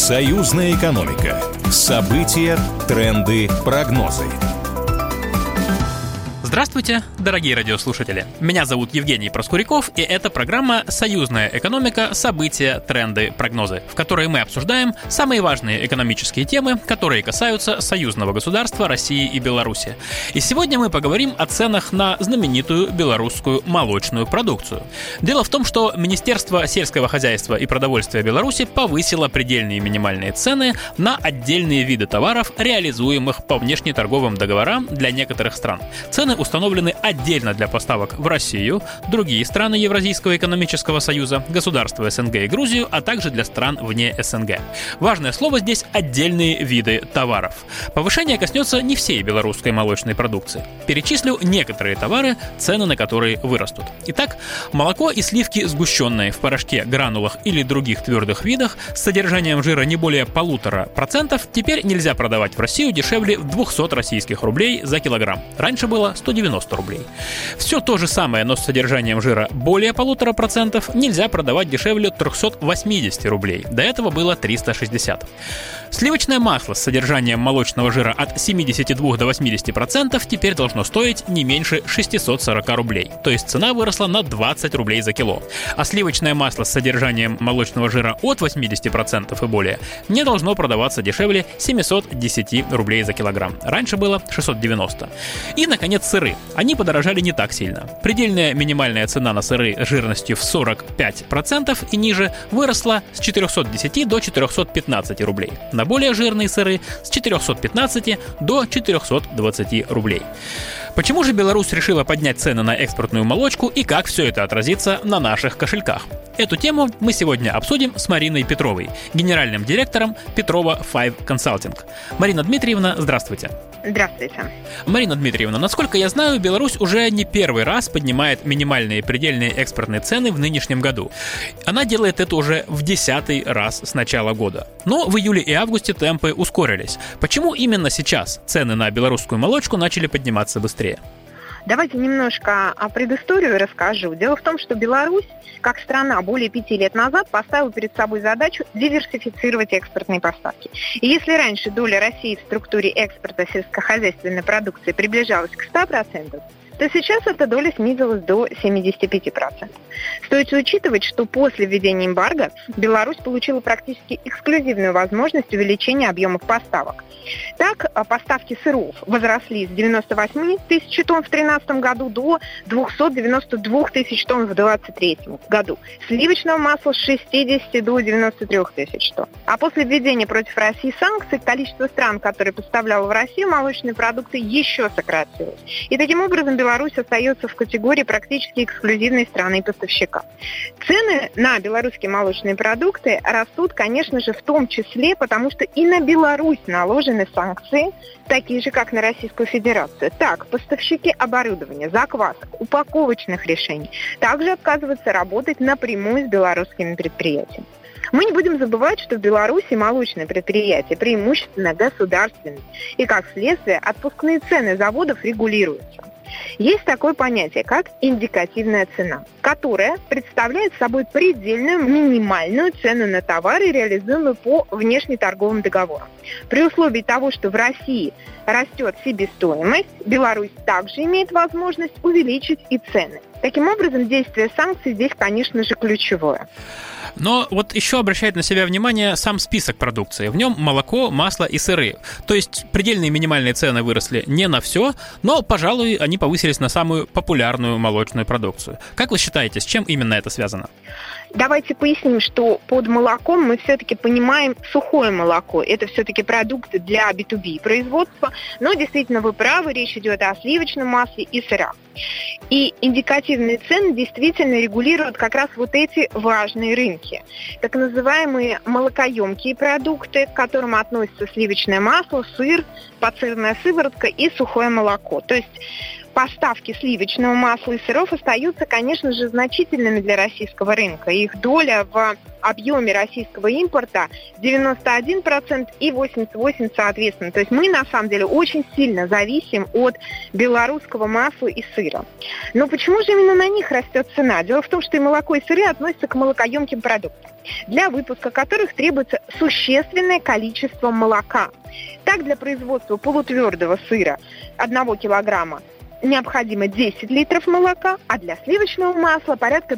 Союзная экономика. События, тренды, прогнозы. Здравствуйте, дорогие радиослушатели! Меня зовут Евгений Проскуряков, и это программа «Союзная экономика. События, тренды, прогнозы», в которой мы обсуждаем самые важные экономические темы, которые касаются союзного государства России и Беларуси. И сегодня мы поговорим о ценах на знаменитую белорусскую молочную продукцию. Дело в том, что Министерство сельского хозяйства и продовольствия Беларуси повысило предельные минимальные цены на отдельные виды товаров, реализуемых по внешнеторговым договорам для некоторых стран. Цены установлены отдельно для поставок в Россию, другие страны Евразийского экономического союза, государства СНГ и Грузию, а также для стран вне СНГ. Важное слово здесь – отдельные виды товаров. Повышение коснется не всей белорусской молочной продукции. Перечислю некоторые товары, цены на которые вырастут. Итак, молоко и сливки сгущенные в порошке, гранулах или других твердых видах с содержанием жира не более 1,5% теперь нельзя продавать в Россию дешевле 200 российских рублей за килограмм. Раньше было 190 рублей. Все то же самое, но с содержанием жира более 1,5% нельзя продавать дешевле 380 рублей. До этого было 360. Сливочное масло с содержанием молочного жира от 72 до 80% теперь должно стоить не меньше 640 рублей. То есть цена выросла на 20 рублей за кило. А сливочное масло с содержанием молочного жира от 80% и более не должно продаваться дешевле 710 рублей за килограмм. Раньше было 690. И, наконец, сыры. Они подорожали не так сильно. Предельная минимальная цена на сыры жирностью в 45% и ниже выросла с 410 до 415 рублей. На более жирные сыры с 415 до 420 рублей. Почему же Беларусь решила поднять цены на экспортную молочку и как все это отразится на наших кошельках? Эту тему мы сегодня обсудим с Мариной Петровой, генеральным директором Петрова Five Consulting. Марина Дмитриевна, здравствуйте. Здравствуйте. Марина Дмитриевна, насколько я знаю, Беларусь уже не первый раз поднимает минимальные предельные экспортные цены в нынешнем году. Она делает это уже в 10-й раз с начала года. Но в июле и августе темпы ускорились. Почему именно сейчас цены на белорусскую молочку начали подниматься быстрее? Давайте немножко о предыстории расскажу. Дело в том, что Беларусь, как страна, более 5 лет назад поставила перед собой задачу диверсифицировать экспортные поставки. И если раньше доля России в структуре экспорта сельскохозяйственной продукции приближалась к 100%, то сейчас эта доля снизилась до 75%. Стоит учитывать, что после введения эмбарго Беларусь получила практически эксклюзивную возможность увеличения объемов поставок. Так, поставки сыров возросли с 98 тысяч тонн в 2013 году до 292 тысяч тонн в 2023 году. Сливочного масла с 60 до 93 тысяч тонн. А после введения против России санкций количество стран, которые поставляло в Россию молочные продукты, еще сократилось. И таким образом Беларусь остается в категории практически эксклюзивной страны-поставщика. Цены на белорусские молочные продукты растут, конечно же, в том числе, потому что и на Беларусь наложены санкции, такие же, как на Российскую Федерацию. Так, поставщики оборудования, заквасок, упаковочных решений также отказываются работать напрямую с белорусскими предприятиями. Мы не будем забывать, что в Беларуси молочные предприятия преимущественно государственные, и, как следствие, отпускные цены заводов регулируются. Есть такое понятие, как индикативная цена, которая представляет собой предельную минимальную цену на товары, реализуемые по внешнеторговым договорам. При условии того, что в России растет себестоимость, Беларусь также имеет возможность увеличить и цены. Таким образом, действие санкций здесь, конечно же, ключевое. Но вот еще обращает на себя внимание сам список продукции. В нем молоко, масло и сыры. То есть предельные минимальные цены выросли не на все, но, пожалуй, они повысились на самую популярную молочную продукцию. Как вы считаете, с чем именно это связано? Давайте поясним, что под молоком мы все-таки понимаем сухое молоко. Это все-таки продукты для B2B производства. Но действительно, вы правы, речь идет о сливочном масле и сырах. И индикативные цены действительно регулируют как раз вот эти важные рынки. Так называемые молокоемкие продукты, к которым относятся сливочное масло, сыр, подсырная сыворотка и сухое молоко. То есть поставки сливочного масла и сыров остаются, конечно же, значительными для российского рынка. Их доля в объеме российского импорта 91% и 88% соответственно. То есть мы на самом деле очень сильно зависим от белорусского масла и сыра. Но почему же именно на них растет цена? Дело в том, что и молоко, и сыры относятся к молокоемким продуктам, для выпуска которых требуется существенное количество молока. Так, для производства полутвердого сыра 1 килограмма необходимо 10 литров молока, а для сливочного масла порядка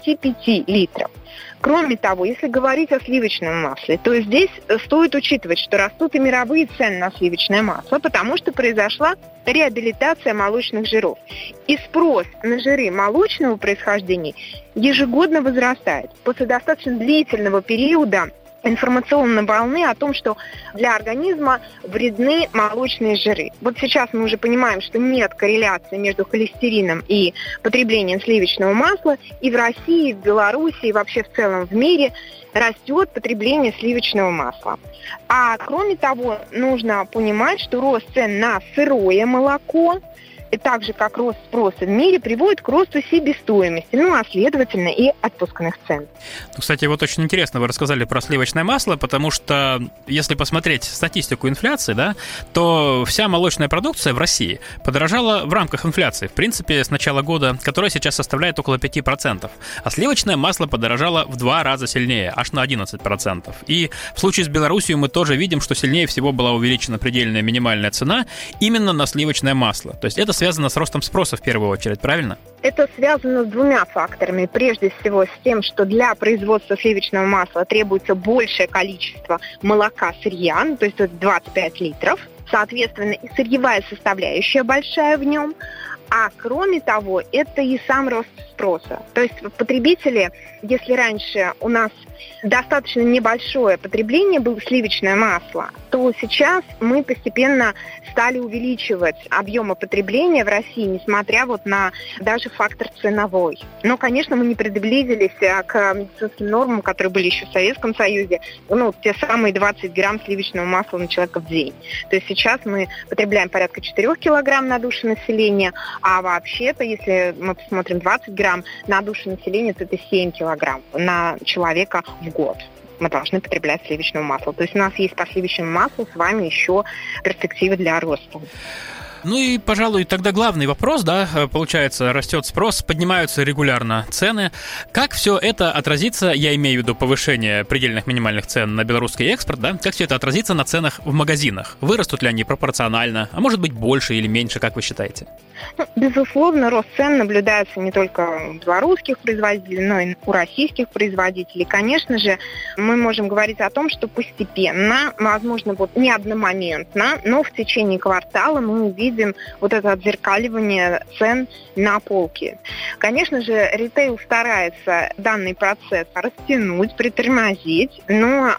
25 литров. Кроме того, если говорить о сливочном масле, то здесь стоит учитывать, что растут и мировые цены на сливочное масло, потому что произошла реабилитация молочных жиров. И спрос на жиры молочного происхождения ежегодно возрастает. После достаточно длительного периода информационной волны о том, что для организма вредны молочные жиры. Вот сейчас мы уже понимаем, что нет корреляции между холестерином и потреблением сливочного масла, и в России, и в Беларуси, и вообще в целом в мире растет потребление сливочного масла. А кроме того, нужно понимать, что рост цен на сырое молоко, и так же, как рост спроса в мире, приводит к росту себестоимости, а следовательно и отпускных цен. Кстати, вот очень интересно, вы рассказали про сливочное масло, потому что, если посмотреть статистику инфляции, да, то вся молочная продукция в России подорожала в рамках инфляции, в принципе, с начала года, которая сейчас составляет около 5%. А сливочное масло подорожало в 2 раза сильнее, аж на 11%. И в случае с Беларусью мы тоже видим, что сильнее всего была увеличена предельная минимальная цена именно на сливочное масло. То есть это связано с ростом спроса в первую очередь, правильно? Это связано с 2 факторами. Прежде всего с тем, что для производства сливочного масла требуется большее количество молока сырья, то есть это 25 литров. Соответственно, и сырьевая составляющая большая в нем. А кроме того, это и сам рост спроса. То есть потребители, если раньше у нас достаточно небольшое потребление было сливочное масло, то сейчас мы постепенно стали увеличивать объемы потребления в России, несмотря на даже фактор ценовой. Но, конечно, мы не приблизились к медицинским нормам, которые были еще в Советском Союзе, те самые 20 грамм сливочного масла на человека в день. То есть сейчас мы потребляем порядка 4 килограмм на душу населения, а вообще-то, если мы посмотрим 20 грамм на душу населения, то это 7 килограмм на человека в год. Мы должны потреблять сливочное масло. То есть у нас есть по сливочному маслу с вами еще перспективы для роста. Ну и, пожалуй, тогда главный вопрос, да, получается, растет спрос, поднимаются регулярно цены. Как все это отразится, я имею в виду повышение предельных минимальных цен на белорусский экспорт, да, как все это отразится на ценах в магазинах? Вырастут ли они пропорционально, а может быть больше или меньше, как вы считаете? Безусловно, рост цен наблюдается не только у белорусских производителей, но и у российских производителей. Конечно же, мы можем говорить о том, что постепенно, возможно, не одномоментно, но в течение квартала мы увидим это отзеркаливание цен на полке. Конечно же, ритейл старается данный процесс растянуть, притормозить, но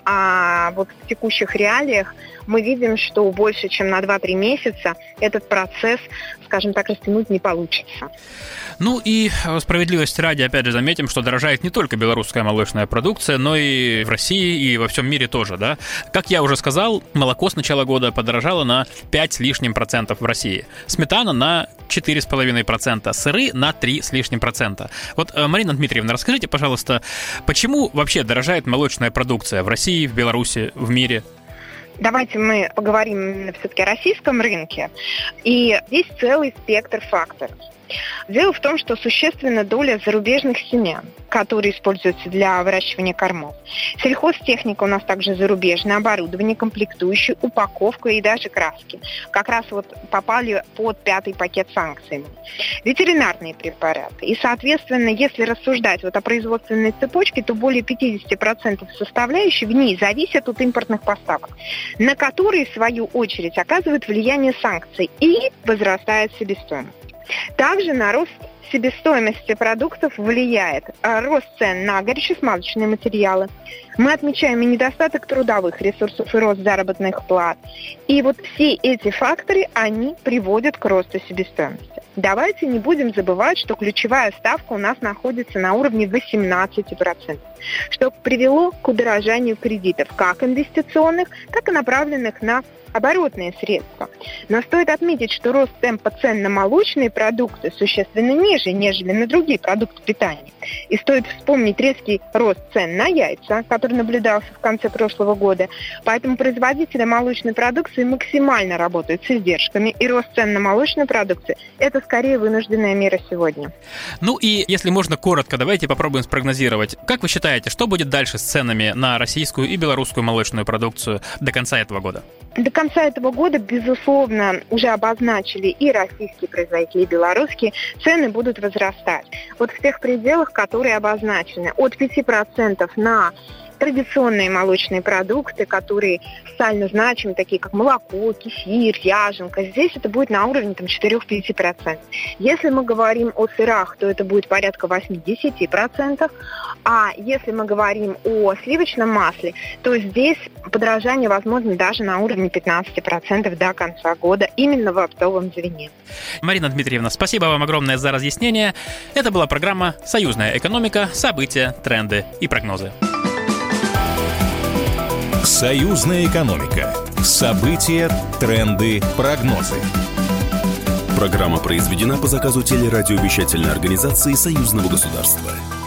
в текущих реалиях мы видим, что больше, чем на 2-3 месяца этот процесс, скажем так, растянуть не получится. Ну и справедливости ради, опять же, заметим, что дорожает не только белорусская молочная продукция, но и в России, и во всем мире тоже, да. Как я уже сказал, молоко с начала года подорожало на 5 с лишним процентов в России, сметана на 4,5%, сыры на 3 с лишним процента. Вот, Марина Дмитриевна, расскажите, пожалуйста, почему вообще дорожает молочная продукция в России, в Беларуси, в мире? Давайте мы поговорим именно все-таки о российском рынке. И здесь целый спектр факторов. Дело в том, что существенная доля зарубежных семян, которые используются для выращивания кормов. Сельхозтехника у нас также зарубежное, оборудование, комплектующие, упаковка и даже краски. Как раз попали под 5-й пакет санкций. Ветеринарные препараты. И, соответственно, если рассуждать о производственной цепочке, то более 50% составляющих в ней зависят от импортных поставок, на которые, в свою очередь, оказывают влияние санкций и возрастает себестоимость. Также на рост себестоимости продуктов влияет рост цен на горюче-смазочные материалы. Мы отмечаем и недостаток трудовых ресурсов, и рост заработных плат. И все эти факторы, они приводят к росту себестоимости. Давайте не будем забывать, что ключевая ставка у нас находится на уровне 18%, что привело к удорожанию кредитов, как инвестиционных, так и направленных на оборотные средства. Но стоит отметить, что рост темпа цен на молочные продукты существенно ниже, нежели на другие продукты питания. И стоит вспомнить резкий рост цен на яйца, который наблюдался в конце прошлого года. Поэтому производители молочной продукции максимально работают с издержками, и рост цен на молочную продукцию – это скорее вынужденная мера сегодня. Ну и, если можно коротко, давайте попробуем спрогнозировать. Как вы считаете, что будет дальше с ценами на российскую и белорусскую молочную продукцию до конца этого года? До конца этого года, безусловно, уже обозначили и российские производители, и белорусские, цены будут возрастать. Вот в тех пределах, которые обозначены, от 5% на традиционные молочные продукты, которые социально значимы, такие как молоко, кефир, ряженка, здесь это будет на уровне 4-5%. Если мы говорим о сырах, то это будет порядка 8-10%, а если мы говорим о сливочном масле, то здесь подорожание возможно даже на уровне 15% до конца года, именно в оптовом звене. Марина Дмитриевна, спасибо вам огромное за разъяснение. Это была программа «Союзная экономика. События, тренды и прогнозы». Союзная экономика. События, тренды, прогнозы. Программа произведена по заказу телерадиовещательной организации Союзного государства.